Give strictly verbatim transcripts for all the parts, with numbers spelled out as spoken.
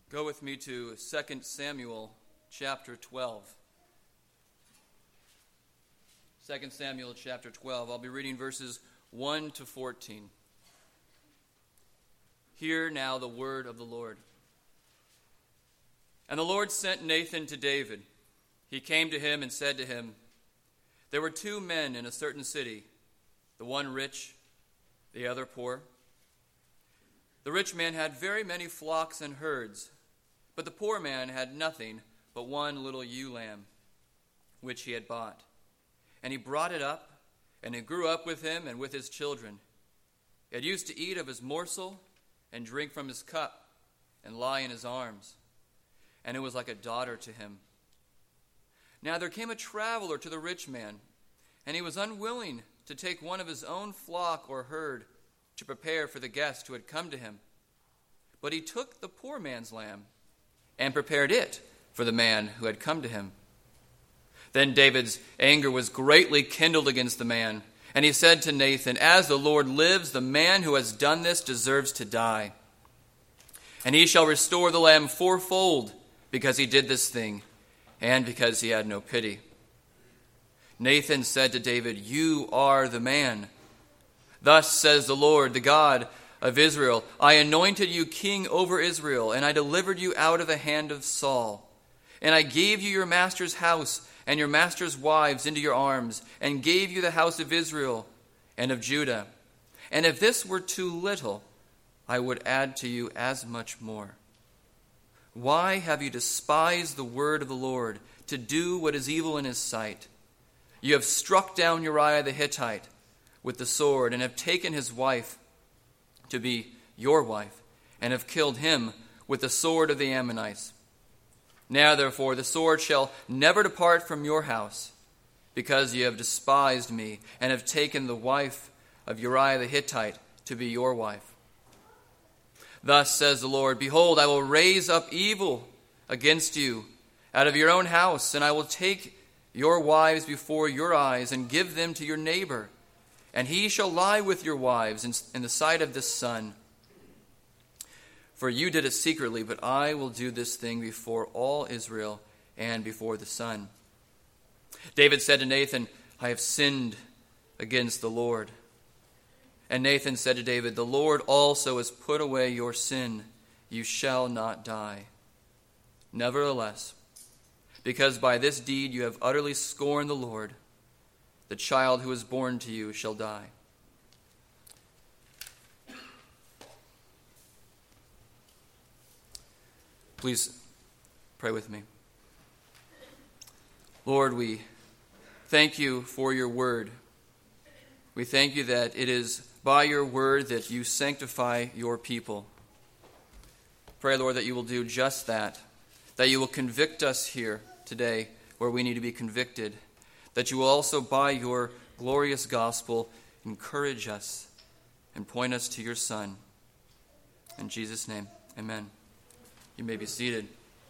Go with me to Second Samuel chapter twelve. Second Samuel chapter twelve. I'll be reading verses one to fourteen. Hear now the word of the Lord. And the Lord sent Nathan to David. He came to him and said to him, There were two men in a certain city, the one rich, the other poor. The rich man had very many flocks and herds, but the poor man had nothing but one little ewe lamb, which he had bought. And he brought it up, and it grew up with him and with his children. It used to eat of his morsel and drink from his cup and lie in his arms. And it was like a daughter to him. Now there came a traveler to the rich man, and he was unwilling to take one of his own flock or herd to prepare for the guest who had come to him. But he took the poor man's lamb and prepared it for the man who had come to him. Then David's anger was greatly kindled against the man, and he said to Nathan, As the Lord lives, the man who has done this deserves to die. And he shall restore the lamb fourfold, because he did this thing, and because he had no pity. Nathan said to David, You are the man. Thus says the Lord, the God of Israel, I anointed you king over Israel, and I delivered you out of the hand of Saul. And I gave you your master's house and your master's wives into your arms, and gave you the house of Israel and of Judah. And if this were too little, I would add to you as much more. Why have you despised the word of the Lord, to do what is evil in his sight? You have struck down Uriah the Hittite with the sword, and have taken his wife to be your wife, and have killed him with the sword of the Ammonites. Now, therefore, the sword shall never depart from your house, because you have despised me, and have taken the wife of Uriah the Hittite to be your wife. Thus says the Lord, Behold, I will raise up evil against you out of your own house, and I will take your wives before your eyes, and give them to your neighbor, and he shall lie with your wives in, in the sight of the sun. For you did it secretly, but I will do this thing before all Israel and before the sun. David said to Nathan, I have sinned against the Lord. And Nathan said to David, The Lord also has put away your sin. You shall not die. Nevertheless, because by this deed you have utterly scorned the Lord, the child who is born to you shall die. Please pray with me. Lord, we thank you for your word. We thank you that it is by your word that you sanctify your people. Pray, Lord, that you will do just that, that you will convict us here today where we need to be convicted, that you will also, by your glorious gospel, encourage us and point us to your Son. In Jesus' name, amen. You may be seated.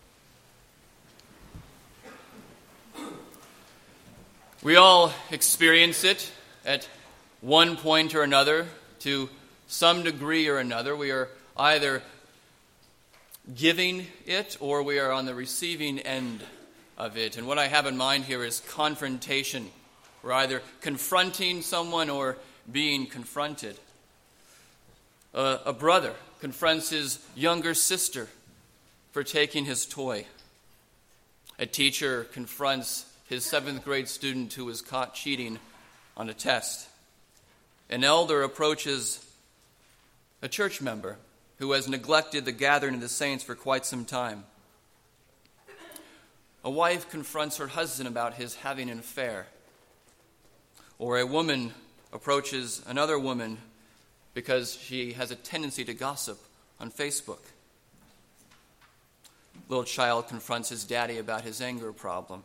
We all experience it at one point or another, to some degree or another. We are either giving it or we are on the receiving end of it. And what I have in mind here is confrontation. We're either confronting someone or being confronted. Uh, a brother confronts his younger sister for taking his toy. A teacher confronts his seventh grade student who was caught cheating on a test. An elder approaches a church member who has neglected the gathering of the saints for quite some time. A wife confronts her husband about his having an affair. Or a woman approaches another woman because she has a tendency to gossip on Facebook. A little child confronts his daddy about his anger problem.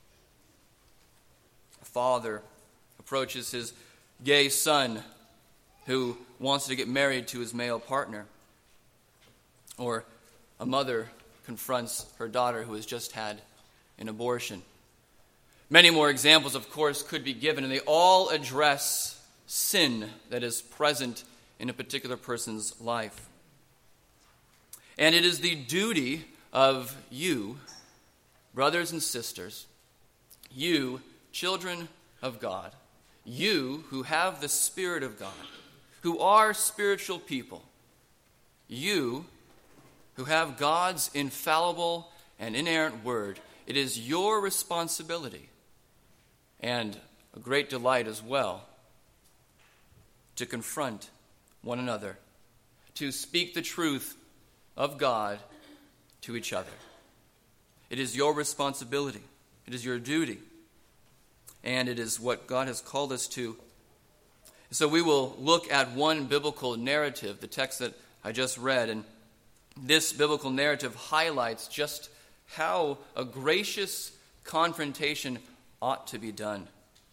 A father approaches his gay son who wants to get married to his male partner. Or a mother confronts her daughter who has just had an abortion. Many more examples, of course, could be given, and they all address sin that is present in a particular person's life. And it is the duty of you, brothers and sisters, you, children of God, you who have the Spirit of God, who are spiritual people, you who have God's infallible and inerrant word, it is your responsibility and a great delight as well to confront one another, to speak the truth of God to each other. It is your responsibility. It is your duty. And it is what God has called us to. So we will look at one biblical narrative, the text that I just read, and this biblical narrative highlights just how a gracious confrontation ought to be done.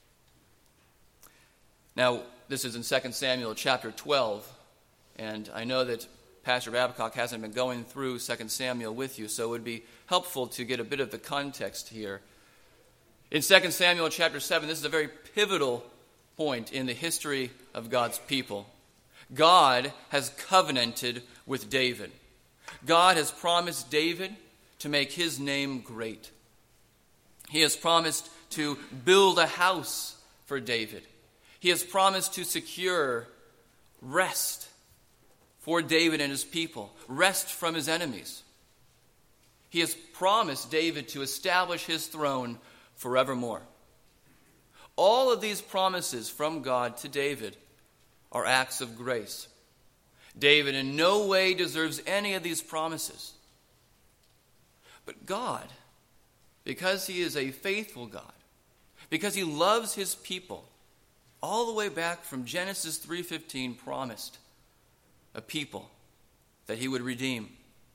Now, this is in Second Samuel chapter twelve, and I know that Pastor Babcock hasn't been going through Second Samuel with you, so it would be helpful to get a bit of the context here. In Second Samuel chapter seven, this is a very pivotal point in the history of God's people. God has covenanted with David. God has promised David to make his name great. He has promised to build a house for David. He has promised to secure rest for David and his people, rest from his enemies. He has promised David to establish his throne forevermore. All of these promises from God to David are acts of grace. David in no way deserves any of these promises. But God, because he is a faithful God, because he loves his people, all the way back from Genesis three fifteen promised a people that he would redeem.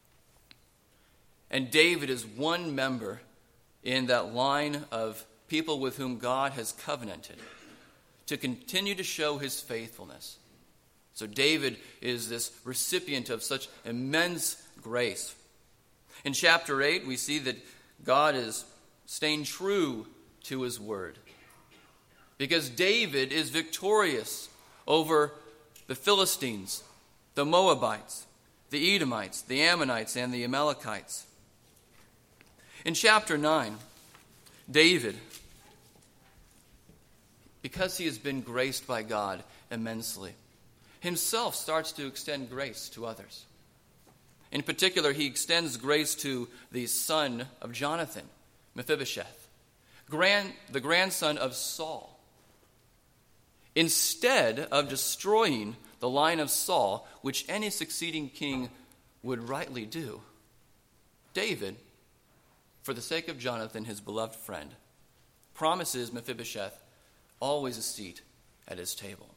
And David is one member in that line of people with whom God has covenanted to continue to show his faithfulness. So David is this recipient of such immense grace. In chapter eight, we see that God is staying true to his word, because David is victorious over the Philistines, the Moabites, the Edomites, the Ammonites, and the Amalekites. In chapter nine, David, because he has been graced by God immensely, himself starts to extend grace to others. In particular, he extends grace to the son of Jonathan, Mephibosheth, grand, the grandson of Saul. Instead of destroying the line of Saul, which any succeeding king would rightly do, David, for the sake of Jonathan, his beloved friend, promises Mephibosheth always a seat at his table.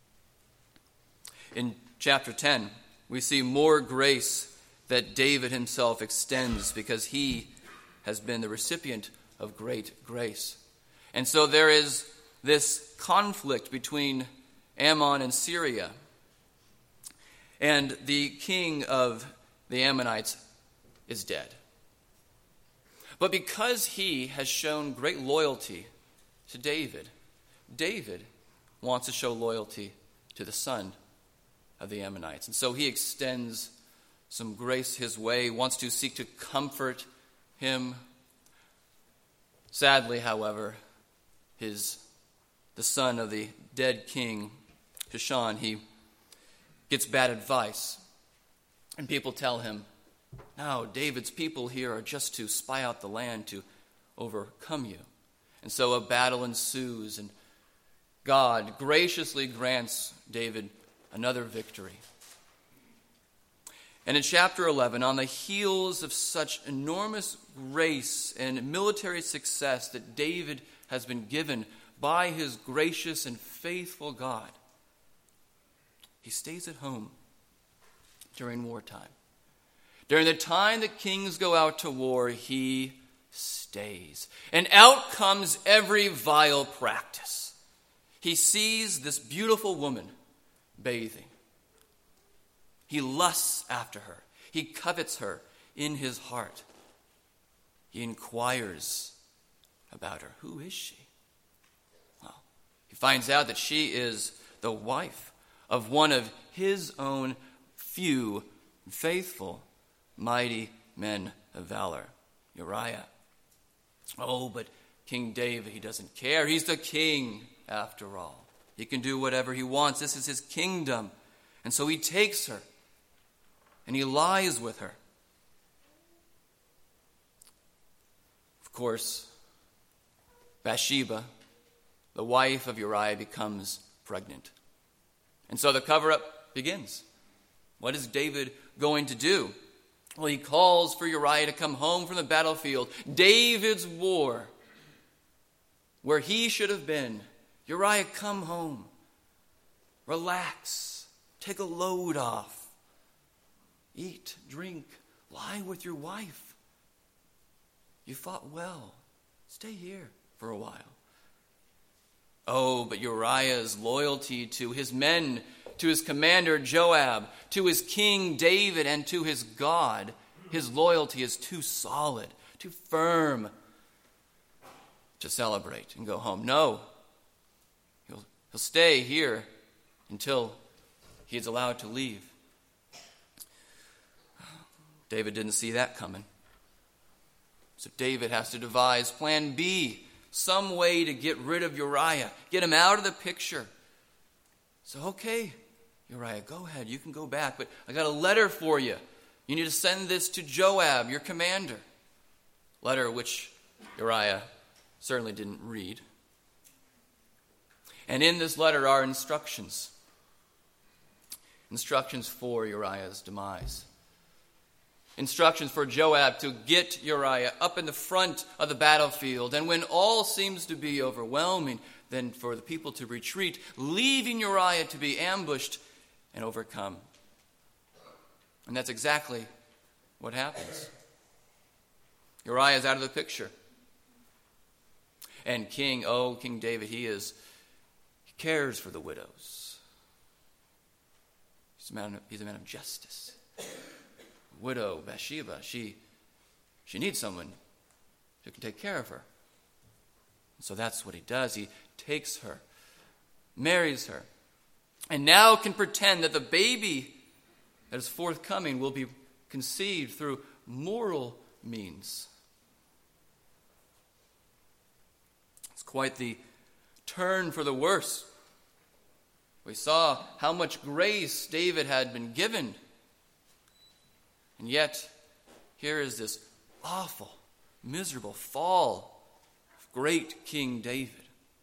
In chapter ten, we see more grace that David himself extends because he has been the recipient of great grace. And so there is this conflict between Ammon and Syria. And the king of the Ammonites is dead. But because he has shown great loyalty to David, David wants to show loyalty to the son of the Ammonites. And so he extends some grace his way, wants to seek to comfort him. Sadly, however, his the son of the dead king, Shishon, he gets bad advice. And people tell him, no, David's people here are just to spy out the land to overcome you. And so a battle ensues, and God graciously grants David another victory. And in chapter eleven, on the heels of such enormous grace and military success that David has been given by his gracious and faithful God, he stays at home during wartime. During the time that kings go out to war, he stays. And out comes every vile practice. He sees this beautiful woman bathing. He lusts after her. He covets her in his heart. He inquires about her. Who is she? Well, he finds out that she is the wife of one of his own few faithful mighty men of valor. Uriah. Oh, but King David, he doesn't care. He's the king, after all. He can do whatever he wants. This is his kingdom. And so he takes her, and he lies with her. Of course, Bathsheba, the wife of Uriah, becomes pregnant. And so the cover-up begins. What is David going to do? Well, he calls for Uriah to come home from the battlefield. David's war, where he should have been. Uriah, come home. Relax. Take a load off. Eat, drink, lie with your wife. You fought well. Stay here for a while. Oh, but Uriah's loyalty to his men, to his commander Joab, to his king David, and to his God, his loyalty is too solid, too firm to celebrate and go home. No, he'll, he'll stay here until he is allowed to leave. David didn't see that coming. So David has to devise plan B, some way to get rid of Uriah, get him out of the picture. So, okay, Uriah, go ahead. You can go back, but I got a letter for you. You need to send this to Joab, your commander. Letter which Uriah certainly didn't read. And in this letter are instructions. Instructions for Uriah's demise. Instructions for Joab to get Uriah up in the front of the battlefield. And when all seems to be overwhelming, then for the people to retreat, leaving Uriah to be ambushed and overcome. And that's exactly what happens. Uriah is out of the picture. And King, oh, King David, he is, he cares for the widows. He's a man of, he's a man of justice. Widow Bathsheba, she, she needs someone who can take care of her. So that's what he does. He takes her, marries her, and now can pretend that the baby that is forthcoming will be conceived through moral means. It's quite the turn for the worse. We saw how much grace David had been given. And yet, here is this awful, miserable fall of great King David.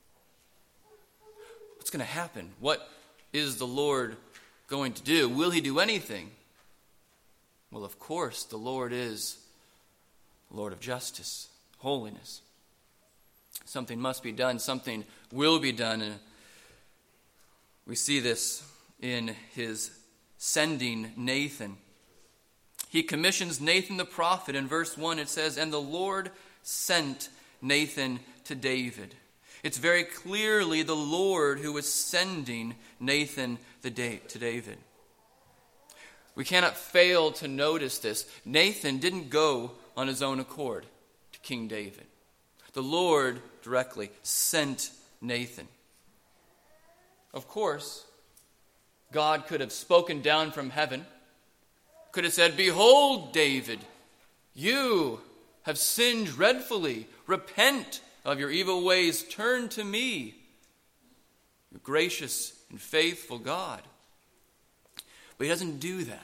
What's going to happen? What is the Lord going to do? Will he do anything? Well, of course, the Lord is Lord of justice, holiness. Something must be done. Something will be done. And we see this in his sending Nathan. He commissions Nathan the prophet. In verse one it says, "And the Lord sent Nathan to David." It's very clearly the Lord who is sending Nathan to David. We cannot fail to notice this. Nathan didn't go on his own accord to King David. The Lord directly sent Nathan. Of course, God could have spoken down from heaven, could have said, "Behold, David, you have sinned dreadfully. Repent of your evil ways. Turn to me, your gracious and faithful God." But he doesn't do that.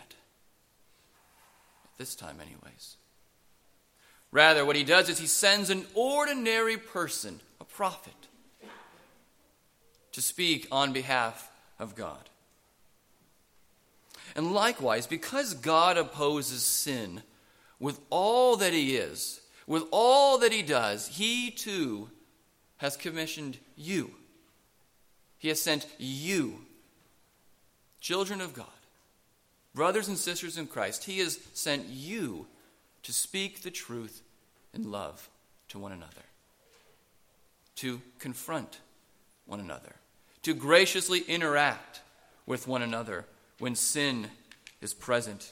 At this time, anyways. Rather, what he does is he sends an ordinary person, a prophet, to speak on behalf of God. And likewise, because God opposes sin with all that he is, with all that he does, he too has commissioned you. He has sent you, children of God, brothers and sisters in Christ. He has sent you to speak the truth in love to one another, to confront one another, to graciously interact with one another when sin is present.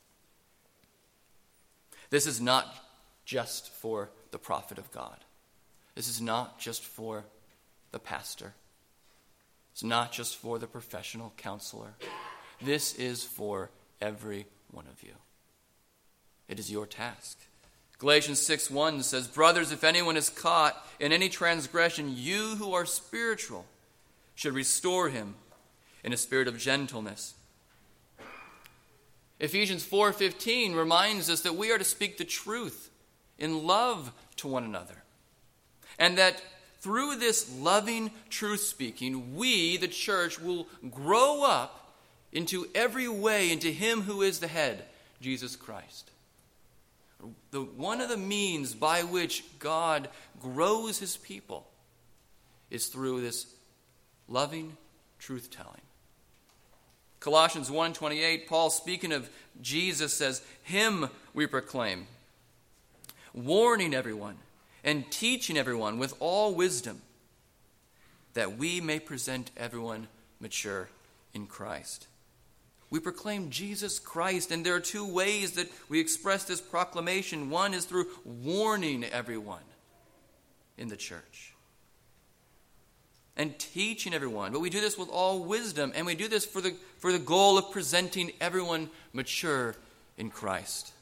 This is not just for the prophet of God. This is not just for the pastor. It's not just for the professional counselor. This is for every one of you. it is your task. Galatians six one says, "Brothers, if anyone is caught in any transgression, you who are spiritual should restore him in a spirit of gentleness." Ephesians four fifteen reminds us that we are to speak the truth in love to one another. And that through this loving truth speaking, we, the church, will grow up into every way into him who is the head, Jesus Christ. The, one of the means by which God grows his people is through this loving truth-telling. Colossians one twenty-eight, Paul, speaking of Jesus, says, "Him we proclaim, warning everyone and teaching everyone with all wisdom, that we may present everyone mature in Christ." We proclaim Jesus Christ, and there are two ways that we express this proclamation. One is through warning everyone in the church and teaching everyone. But we do this with all wisdom, and we do this for the, for the goal of presenting everyone mature in Christ.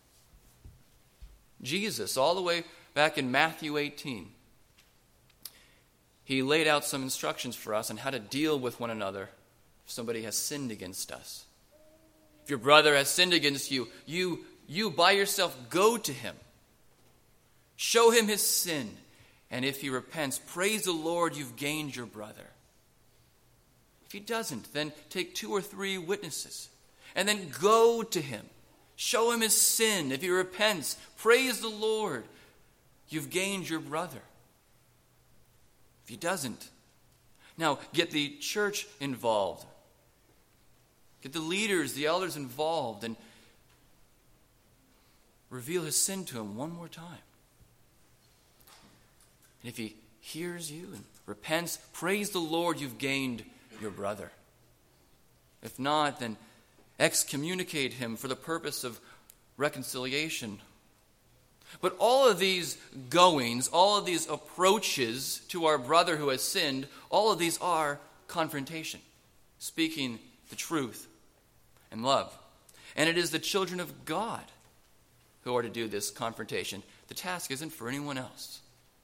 Jesus, all the way back in Matthew eighteen, he laid out some instructions for us on how to deal with one another if somebody has sinned against us. If your brother has sinned against you, you, you by yourself go to him. Show him his sin. And if he repents, praise the Lord, you've gained your brother. If he doesn't, then take two or three witnesses and then go to him. Show him his sin. If he repents, praise the Lord, you've gained your brother. If he doesn't, now get the church involved. Get the leaders, the elders involved, and reveal his sin to him one more time. And if he hears you and repents, praise the Lord, you've gained your brother. If not, then excommunicate him for the purpose of reconciliation. But all of these goings, all of these approaches to our brother who has sinned, all of these are confrontation, speaking the truth in love. And it is the children of God who are to do this confrontation. The task isn't for anyone else.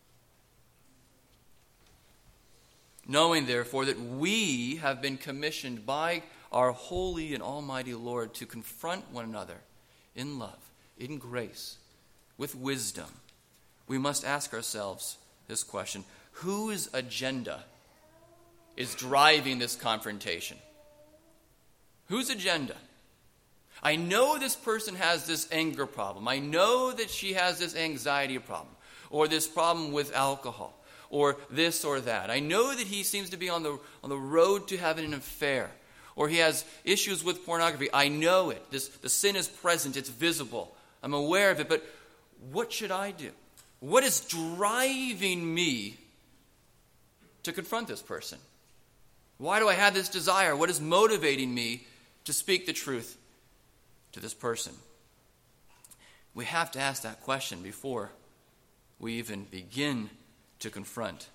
Knowing, therefore, that we have been commissioned by our holy and almighty Lord to confront one another in love, in grace, with wisdom, we must ask ourselves this question: whose agenda is driving this confrontation? Whose agenda? I know this person has this anger problem. I know that she has this anxiety problem, or this problem with alcohol, or this or that. I know that he seems to be on the, on the road to having an affair, or he has issues with pornography. I know it. This, the sin is present. It's visible. I'm aware of it. But what should I do? What is driving me to confront this person? Why do I have this desire? What is motivating me to speak the truth to this person? We have to ask that question before we even begin to confront.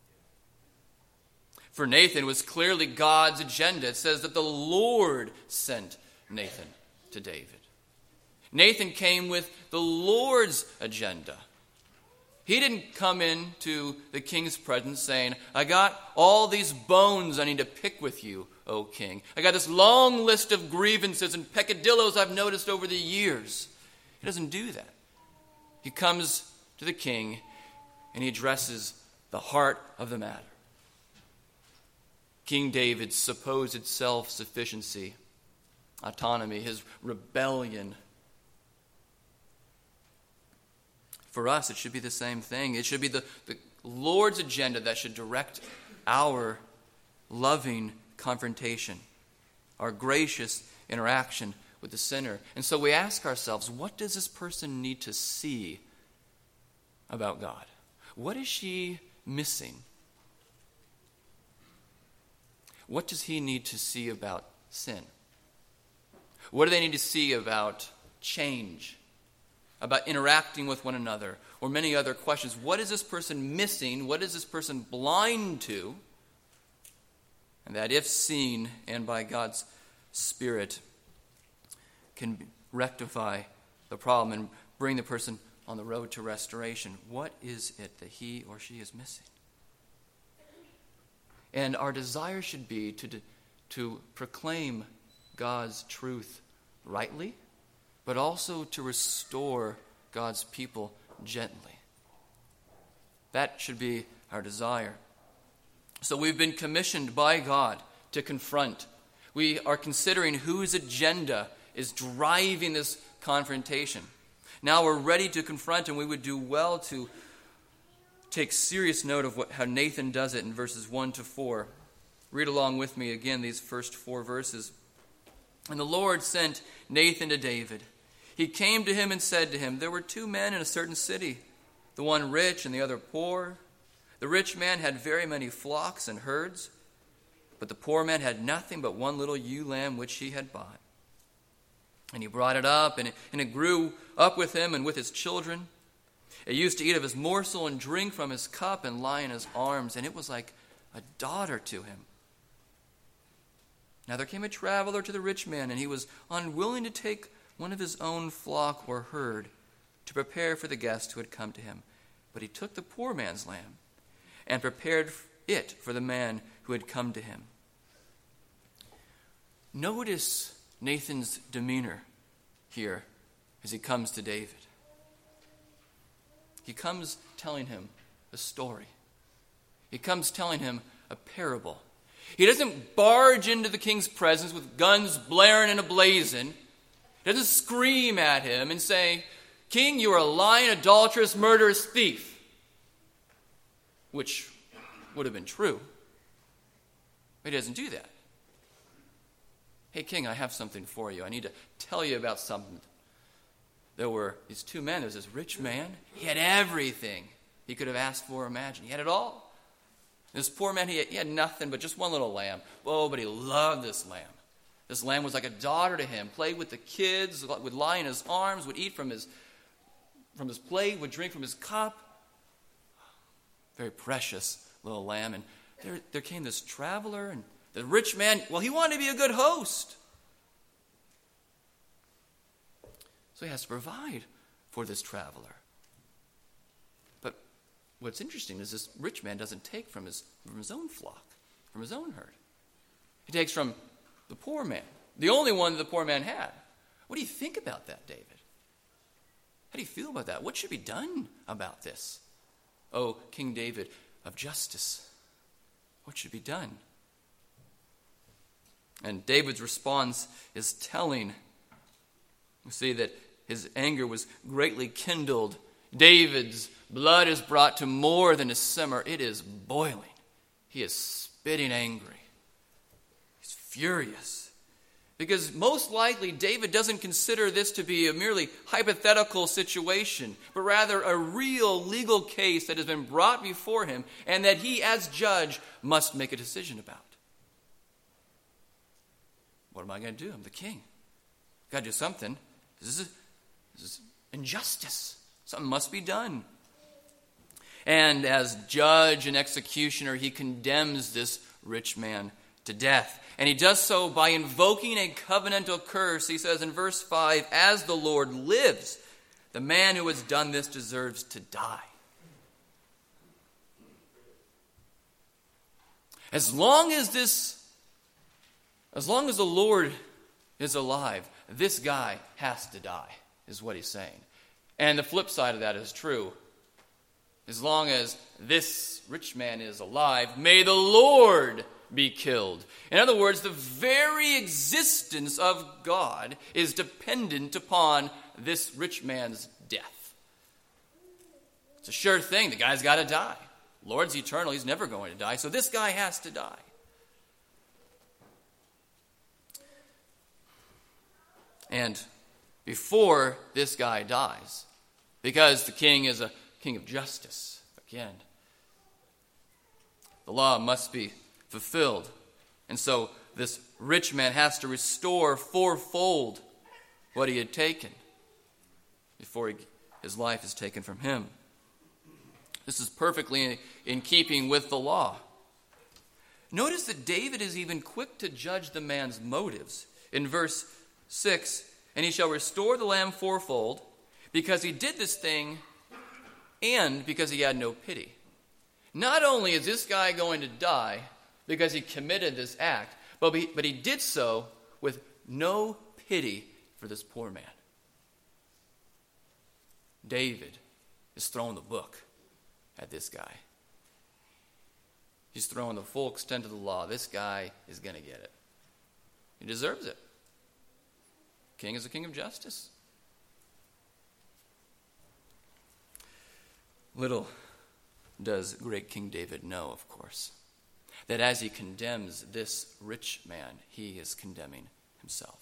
For Nathan, it was clearly God's agenda. It says that the Lord sent Nathan to David. Nathan came with the Lord's agenda. He didn't come into the king's presence saying, I got all these bones I need to pick with you, O king. I got this long list of grievances and peccadillos I've noticed over the years. He doesn't do that. He comes to the king and he addresses the heart of the matter. King David's supposed self-sufficiency, autonomy, his rebellion. For us, it should be the same thing. It should be the, the Lord's agenda that should direct our loving confrontation, our gracious interaction with the sinner. And so we ask ourselves, what does this person need to see about God? What is she missing? What does he need to see about sin? What do they need to see about change? About interacting with one another, or many other questions? What is this person missing? What is this person blind to? And that if seen and by God's Spirit can rectify the problem and bring the person on the road to restoration. What is it that he or she is missing? And our desire should be to, to proclaim God's truth rightly, but also to restore God's people gently. That should be our desire. So we've been commissioned by God to confront. We are considering whose agenda is driving this confrontation. Now we're ready to confront, and we would do well to take serious note of what, how Nathan does it in verses one to four. Read along with me again these first four verses. And the Lord sent Nathan to David. He came to him and said to him, there were two men in a certain city, the one rich and the other poor. The rich man had very many flocks and herds, but the poor man had nothing but one little ewe lamb which he had bought. And he brought it up, and it, and it grew up with him and with his children. It used to eat of his morsel and drink from his cup and lie in his arms, and it was like a daughter to him. Now there came a traveler to the rich man, and he was unwilling to take one of his own flock or herd to prepare for the guest who had come to him. But he took the poor man's lamb and prepared it for the man who had come to him. Notice Nathan's demeanor here as he comes to David. He comes telling him a story. He comes telling him a parable. He doesn't barge into the king's presence with guns blaring and ablazing. He doesn't scream at him and say, King, you are a lying, adulterous, murderous thief. Which would have been true. But he doesn't do that. Hey, King, I have something for you. I need to tell you about something. There were these two men. There was this rich man. He had everything he could have asked for or imagined. He had it all. This poor man, he had, he had nothing but just one little lamb. Oh, but he loved this lamb. This lamb was like a daughter to him. Played with the kids, would lie in his arms, would eat from his, from his plate, would drink from his cup. Very precious little lamb. And there, there came this traveler, and the rich man, well, he wanted to be a good host. So he has to provide for this traveler. But what's interesting is this rich man doesn't take from his, from his own flock, from his own herd. He takes from the poor man, the only one that the poor man had. What do you think about that, David? How do you feel about that? What should be done about this? Oh, King David of justice, what should be done? And David's response is telling. We see that his anger was greatly kindled. David's blood is brought to more than a simmer. It is boiling. He is spitting angry. He's furious. Because most likely David doesn't consider this to be a merely hypothetical situation, but rather a real legal case that has been brought before him and that he, as judge, must make a decision about. What am I going to do? I'm the king. Got to do something. This is, this is injustice. Something must be done. And as judge and executioner, he condemns this rich man to death. And he does so by invoking a covenantal curse. He says in verse five, as the Lord lives, the man who has done this deserves to die. As long as this As long as the Lord is alive, this guy has to die, is what he's saying. And the flip side of that is true. As long as this rich man is alive, may the Lord be killed. In other words, the very existence of God is dependent upon this rich man's death. It's a sure thing. The guy's got to die. Lord's eternal. He's never going to die. So this guy has to die. And before this guy dies, because the king is a king of justice, again, the law must be fulfilled. And so this rich man has to restore fourfold what he had taken before he, his life is taken from him. This is perfectly in, in keeping with the law. Notice that David is even quick to judge the man's motives. In verse six, and he shall restore the lamb fourfold, because he did this thing and because he had no pity. Not only is this guy going to die because he committed this act, but he, but he did so with no pity for this poor man. David is throwing the book at this guy. He's throwing the full extent of the law. This guy is going to get it. He deserves it. King is a king of justice. Little does great King David know, of course, that as he condemns this rich man, he is condemning himself.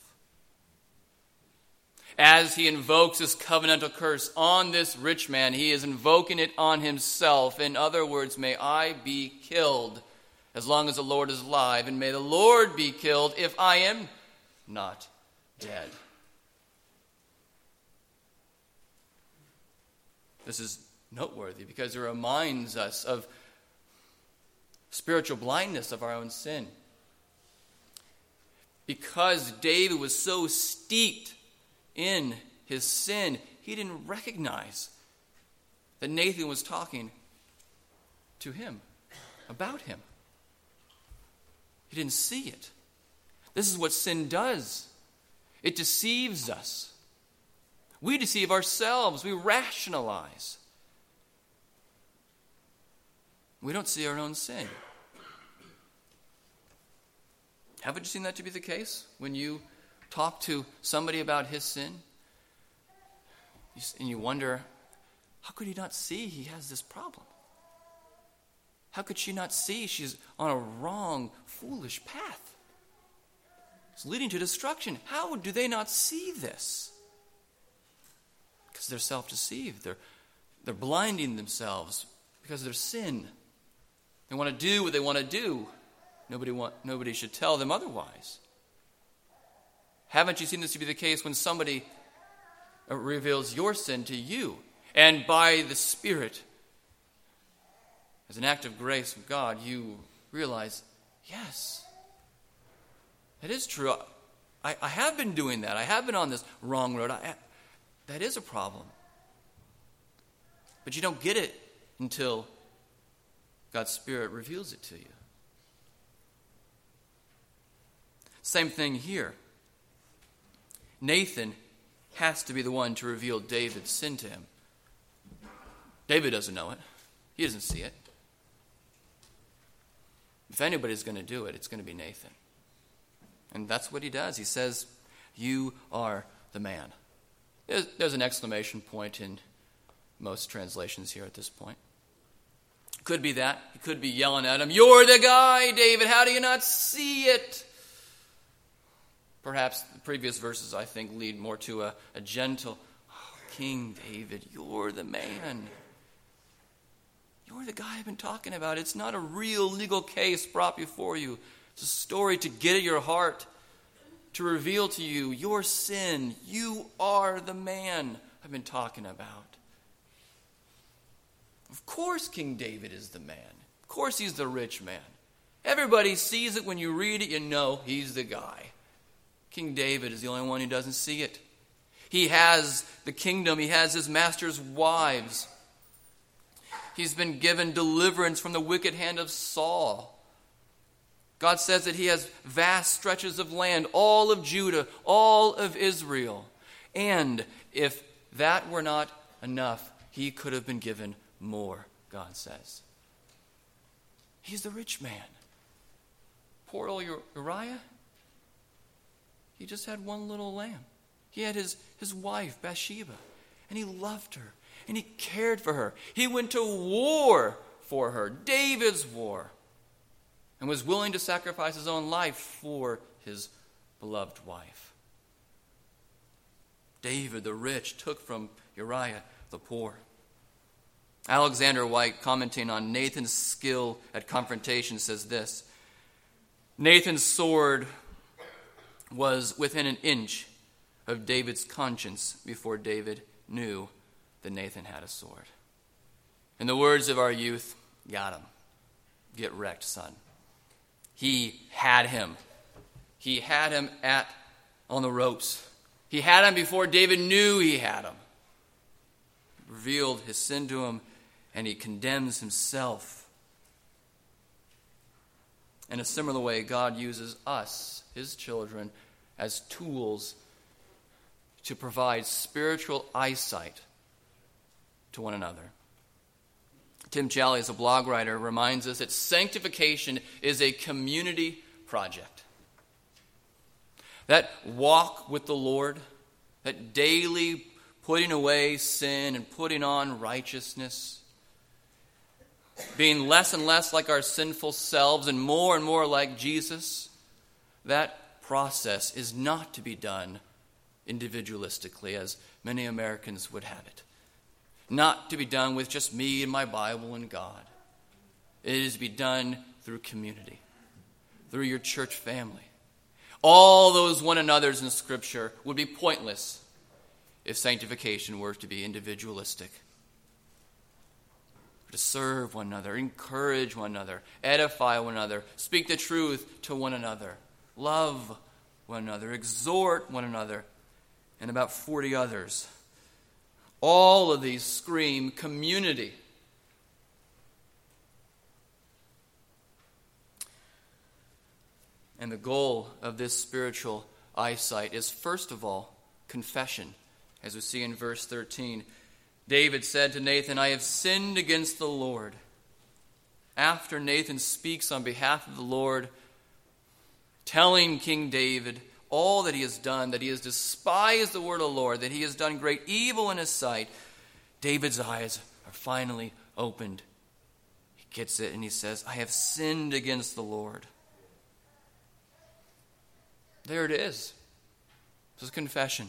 As he invokes this covenantal curse on this rich man, he is invoking it on himself. In other words, may I be killed as long as the Lord is alive, and may the Lord be killed if I am not dead. This is noteworthy because it reminds us of spiritual blindness of our own sin. Because David was so steeped in his sin, he didn't recognize that Nathan was talking to him, about him. He didn't see it. This is what sin does. It deceives us. We deceive ourselves. We rationalize. We don't see our own sin. Haven't you seen that to be the case when you talk to somebody about his sin? And you wonder, how could he not see he has this problem? How could she not see she's on a wrong, foolish path? It's leading to destruction. How do they not see this? Because they're self-deceived. They're, they're blinding themselves because of their sin. They want to do what they want to do. Nobody want, nobody should tell them otherwise. Haven't you seen this to be the case when somebody reveals your sin to you? And by the Spirit, as an act of grace from God, you realize, yes, it is true. I, I have been doing that. I have been on this wrong road. I, that is a problem. But you don't get it until God's Spirit reveals it to you. Same thing here. Nathan has to be the one to reveal David's sin to him. David doesn't know it. He doesn't see it. If anybody's going to do it, it's going to be Nathan. And that's what he does. He says, "You are the man." There's, there's an exclamation point in most translations here at this point. Could be that. He could be yelling at him, "You're the guy, David. How do you not see it?" Perhaps the previous verses, I think, lead more to a, a gentle, oh, "King David, you're the man. You're the guy I've been talking about. It's not a real legal case brought before you. It's a story to get at your heart, to reveal to you your sin. You are the man I've been talking about." Of course King David is the man. Of course he's the rich man. Everybody sees it when you read it. You know he's the guy. King David is the only one who doesn't see it. He has the kingdom. He has his master's wives. He's been given deliverance from the wicked hand of Saul. God says that he has vast stretches of land, all of Judah, all of Israel. And if that were not enough, he could have been given more, God says. He's the rich man. Poor old Uriah, he just had one little lamb. He had his, his wife, Bathsheba, and he loved her, and he cared for her. He went to war for her, David's war, and was willing to sacrifice his own life for his beloved wife. David, the rich, took from Uriah, the poor. Alexander White, commenting on Nathan's skill at confrontation, says this: Nathan's sword was within an inch of David's conscience before David knew that Nathan had a sword. In the words of our youth, got him. Get wrecked, son. He had him. He had him at on the ropes. He had him before David knew he had him. He revealed his sin to him, and he condemns himself. In a similar way, God uses us, his children, as tools to provide spiritual eyesight to one another. Tim Challies, a blog writer, reminds us that sanctification is a community project. That walk with the Lord, that daily putting away sin and putting on righteousness, being less and less like our sinful selves and more and more like Jesus, that process is not to be done individualistically, as many Americans would have it. Not to be done with just me and my Bible and God. It is to be done through community, through your church family. All those one another's in Scripture would be pointless if sanctification were to be individualistic. To serve one another, encourage one another, edify one another, speak the truth to one another, love one another, exhort one another, and about forty others. All of these scream community. And the goal of this spiritual eyesight is, first of all, confession. As we see in verse thirteen, David said to Nathan, I have sinned against the Lord. After Nathan speaks on behalf of the Lord, telling King David all that he has done, that he has despised the word of the Lord, that he has done great evil in his sight, David's eyes are finally opened. He gets it and he says, I have sinned against the Lord. There it is. This is confession.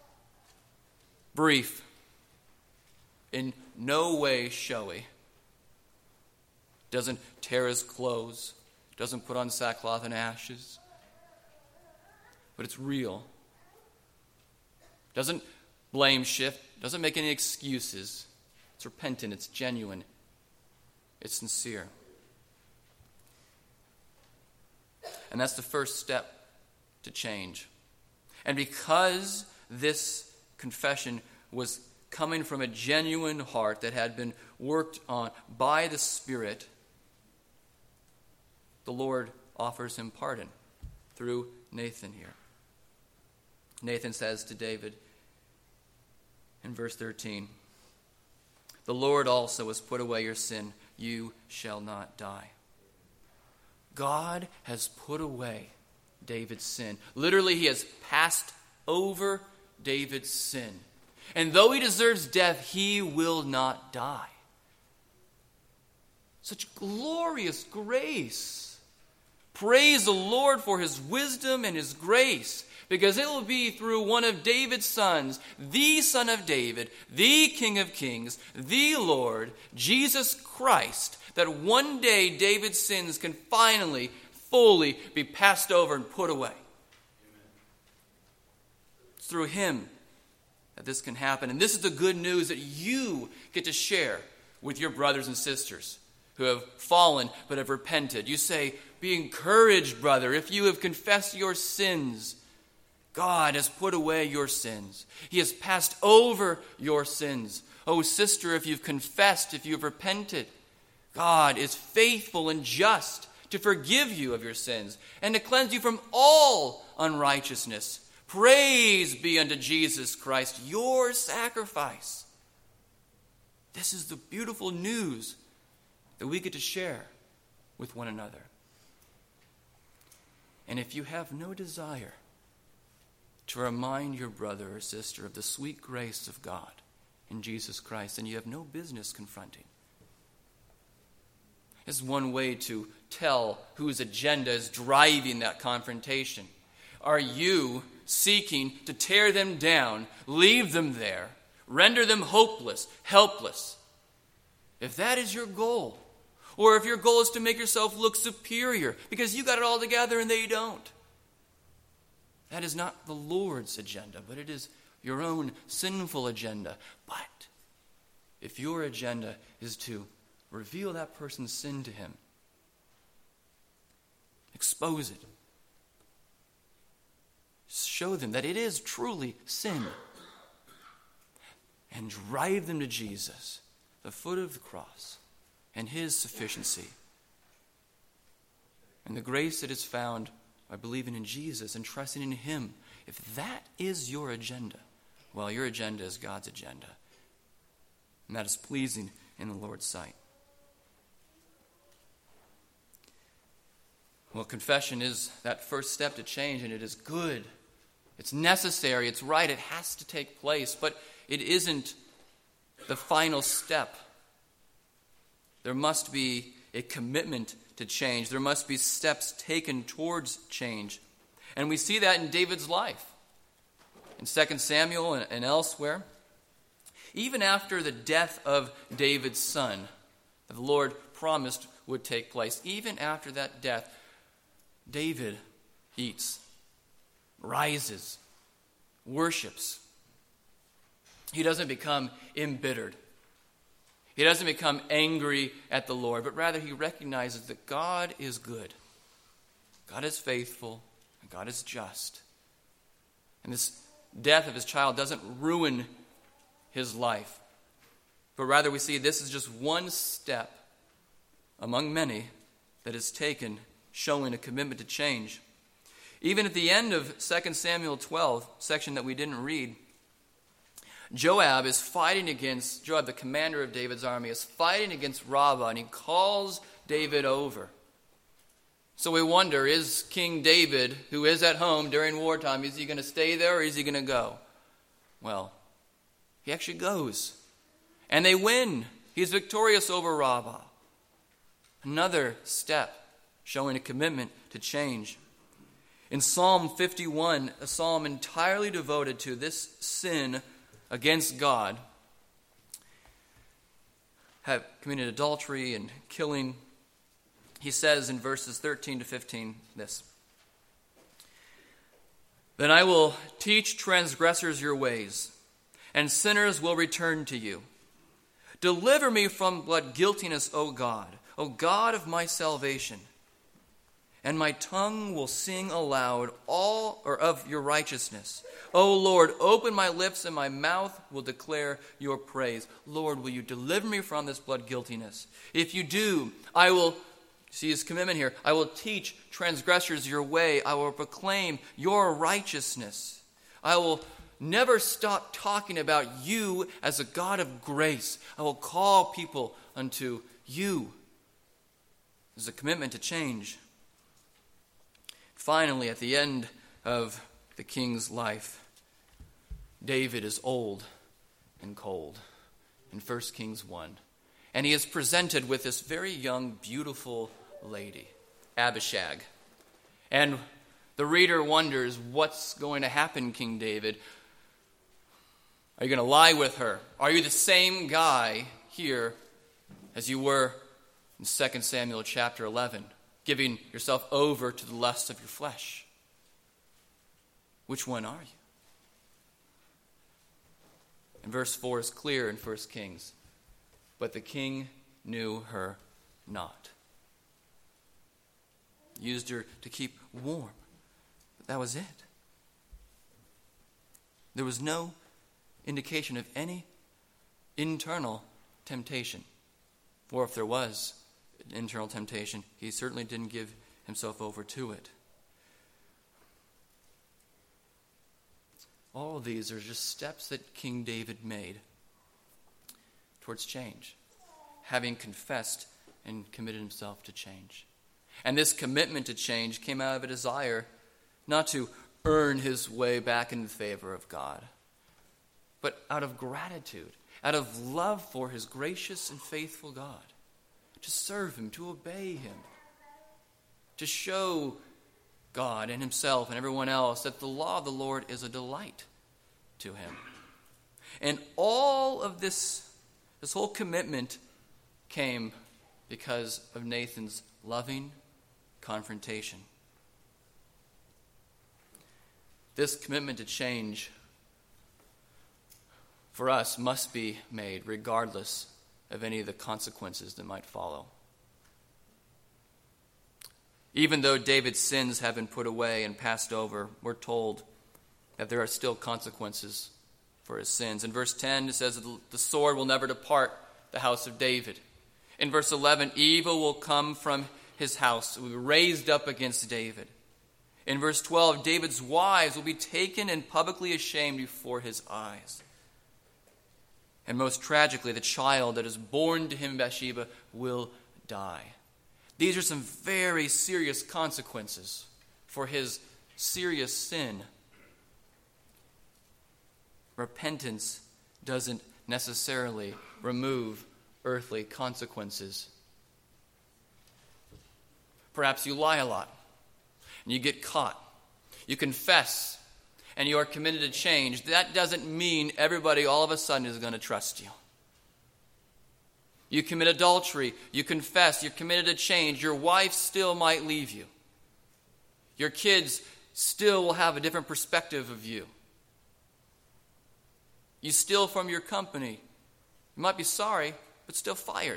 Brief. In no way showy. Doesn't tear his clothes. Doesn't put on sackcloth and ashes. But it's real. Doesn't blame shift. Doesn't make any excuses. It's repentant. It's genuine. It's sincere. And that's the first step to change. And because this confession was coming from a genuine heart that had been worked on by the Spirit, the Lord offers him pardon through Nathan here. Nathan says to David in verse thirteen, the Lord also has put away your sin. You shall not die. God has put away David's sin. Literally, he has passed over David's sin. And though he deserves death, he will not die. Such glorious grace. Praise the Lord for his wisdom and his grace, because it will be through one of David's sons, the Son of David, the King of Kings, the Lord, Jesus Christ, that one day David's sins can finally, fully be passed over and put away. It's through him that this can happen. And this is the good news that you get to share with your brothers and sisters who have fallen but have repented. You say, be encouraged, brother, if you have confessed your sins. God has put away your sins. He has passed over your sins. Oh, sister, if you've confessed, if you've repented, God is faithful and just to forgive you of your sins and to cleanse you from all unrighteousness. Praise be unto Jesus Christ, your sacrifice. This is the beautiful news that we get to share with one another. And if you have no desire to remind your brother or sister of the sweet grace of God in Jesus Christ, then you have no business confronting. It's one way to tell whose agenda is driving that confrontation. Are you seeking to tear them down, leave them there, render them hopeless, helpless? If that is your goal, or if your goal is to make yourself look superior because you got it all together and they don't, that is not the Lord's agenda, but it is your own sinful agenda. But if your agenda is to reveal that person's sin to him, expose it, Show them that it is truly sin. And drive them to Jesus, the foot of the cross, and his sufficiency. And the grace that is found by believing in Jesus and trusting in him. If that is your agenda, well, your agenda is God's agenda. And that is pleasing in the Lord's sight. Well, confession is that first step to change, and it is good. It's necessary. It's right. It has to take place. But it isn't the final step. There must be a commitment to change. There must be steps taken towards change. And we see that in David's life. In Second Samuel and, and elsewhere. Even after the death of David's son, that the Lord promised would take place, even after that death, David eats, rises, worships. He doesn't become embittered. He doesn't become angry at the Lord, but rather he recognizes that God is good. God is faithful, and God is just. And this death of his child doesn't ruin his life, but rather we see this is just one step among many that is taken, showing a commitment to change. Even at the end of Second Samuel twelve, section that we didn't read, Joab is fighting against, Joab, the commander of David's army, is fighting against Rabbah, and he calls David over. So we wonder, is King David, who is at home during wartime, is he going to stay there or is he going to go? Well, he actually goes. And they win. He's victorious over Rabbah. Another step showing a commitment to change. In Psalm fifty-one, a psalm entirely devoted to this sin against God, have committed adultery and killing, he says in verses thirteen to fifteen this: "Then I will teach transgressors your ways, and sinners will return to you. Deliver me from blood guiltiness, O God, O God of my salvation. And my tongue will sing aloud all or of your righteousness. O Lord, open my lips, and my mouth will declare your praise." Lord, will you deliver me from this blood guiltiness? If you do, I will, see his commitment here, I will teach transgressors your way. I will proclaim your righteousness. I will never stop talking about you as a God of grace. I will call people unto you. There's a commitment to change. Finally, at the end of the king's life, David is old and cold in First Kings one. And he is presented with this very young, beautiful lady, Abishag. And the reader wonders, what's going to happen, King David? Are you going to lie with her? Are you the same guy here as you were in Second Samuel chapter eleven? Giving yourself over to the lust of your flesh. Which one are you? And verse four is clear in First Kings. But the king knew her not. Used her to keep warm. But that was it. There was no indication of any internal temptation. Or if there was internal temptation, he certainly didn't give himself over to it. All of these are just steps that King David made towards change, having confessed and committed himself to change. And this commitment to change came out of a desire not to earn his way back in the favor of God, but out of gratitude, out of love for his gracious and faithful God. To serve him, to obey him, to show God and himself and everyone else that the law of the Lord is a delight to him. And all of this, this whole commitment came because of Nathan's loving confrontation. This commitment to change for us must be made regardless of any of the consequences that might follow. Even though David's sins have been put away and passed over, we're told that there are still consequences for his sins. In verse ten, it says that the sword will never depart the house of David. In verse eleven, evil will come from his house, will be raised up against David. In verse twelve, David's wives will be taken and publicly ashamed before his eyes. And most tragically, the child that is born to him, Bathsheba, will die. These are some very serious consequences for his serious sin. Repentance doesn't necessarily remove earthly consequences. Perhaps you lie a lot, and you get caught. You confess, and you are committed to change. That doesn't mean everybody all of a sudden is going to trust you. You commit adultery, you confess, you're committed to change. Your wife still might leave you. Your kids still will have a different perspective of you. You steal from your company. You might be sorry, but still fired.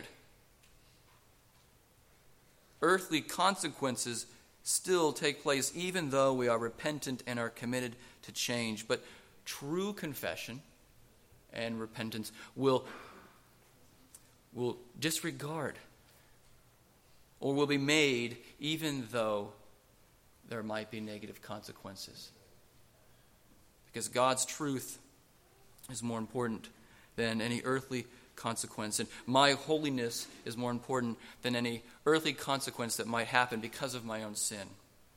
Earthly consequences still take place even though we are repentant and are committed to change. But true confession and repentance will, will disregard or will be made even though there might be negative consequences. Because God's truth is more important than any earthly consequence. And my holiness is more important than any earthly consequence that might happen because of my own sin.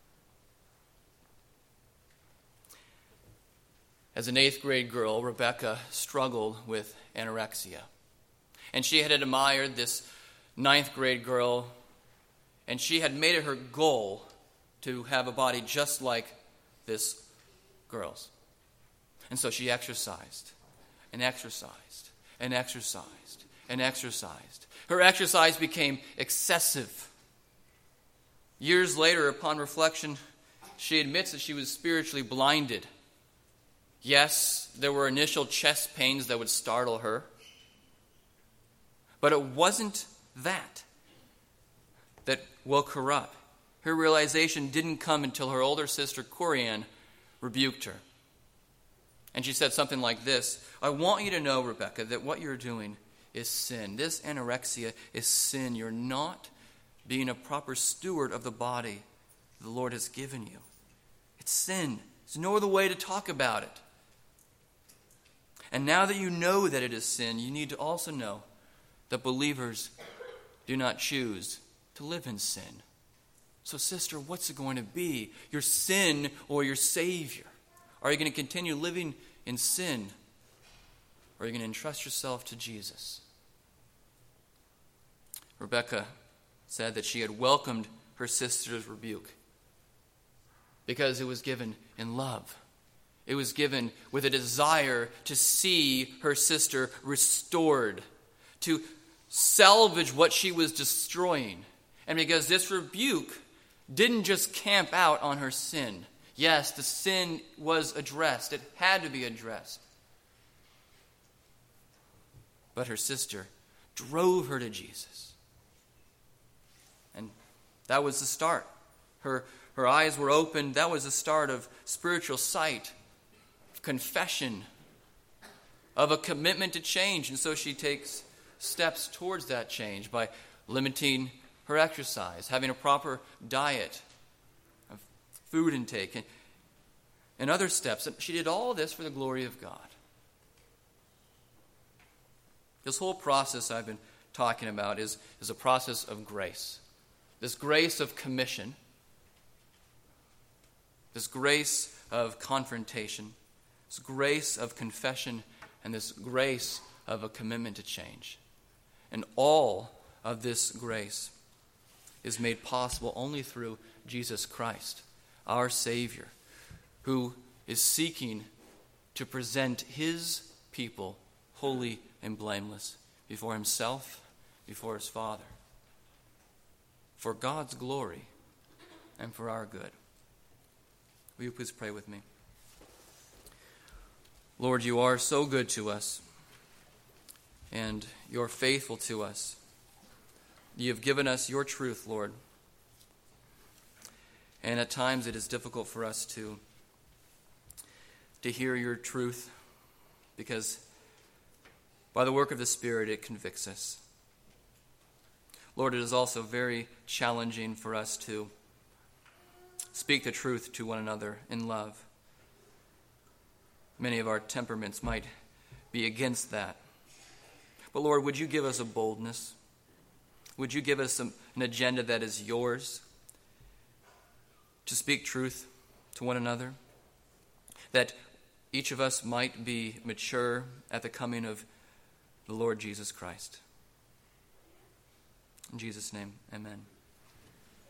As an eighth grade girl, Rebecca struggled with anorexia. And she had admired this ninth grade girl, and she had made it her goal to have a body just like this girl's. And so she exercised, and exercised, and exercised, and exercised. Her exercise became excessive. Years later, upon reflection, she admits that she was spiritually blinded. Yes, there were initial chest pains that would startle her. But it wasn't that that woke her up. Her realization didn't come until her older sister, Corianne, rebuked her. And she said something like this: I want you to know, Rebecca, that what you're doing is sin. This anorexia is sin. You're not being a proper steward of the body the Lord has given you. It's sin. There's no other way to talk about it. And now that you know that it is sin, you need to also know that believers do not choose to live in sin. So, sister, what's it going to be? Your sin or your Savior? Are you going to continue living in sin? Or are you going to entrust yourself to Jesus? Rebecca said that she had welcomed her sister's rebuke because it was given in love. It was given with a desire to see her sister restored, to salvage what she was destroying. And because this rebuke didn't just camp out on her sin. Yes, the sin was addressed. It had to be addressed. But her sister drove her to Jesus. And that was the start. Her, her eyes were opened. That was the start of spiritual sight, of confession, of a commitment to change. And so she takes steps towards that change by limiting her exercise, having a proper diet of food intake, and, and other steps. And she did all this for the glory of God. This whole process I've been talking about is, is a process of grace. This grace of commission, this grace of confrontation, this grace of confession, and this grace of a commitment to change. And all of this grace is made possible only through Jesus Christ, our Savior, who is seeking to present his people holy and blameless before himself, before his Father, for God's glory and for our good. Will you please pray with me? Lord, you are so good to us, and you're faithful to us. You have given us your truth, Lord. And at times it is difficult for us to, to hear your truth, because by the work of the Spirit it convicts us. Lord, it is also very challenging for us to speak the truth to one another in love. Many of our temperaments might be against that. But Lord, would you give us a boldness? Would you give us some, an agenda that is yours to speak truth to one another? That each of us might be mature at the coming of the Lord Jesus Christ. In Jesus' name, amen.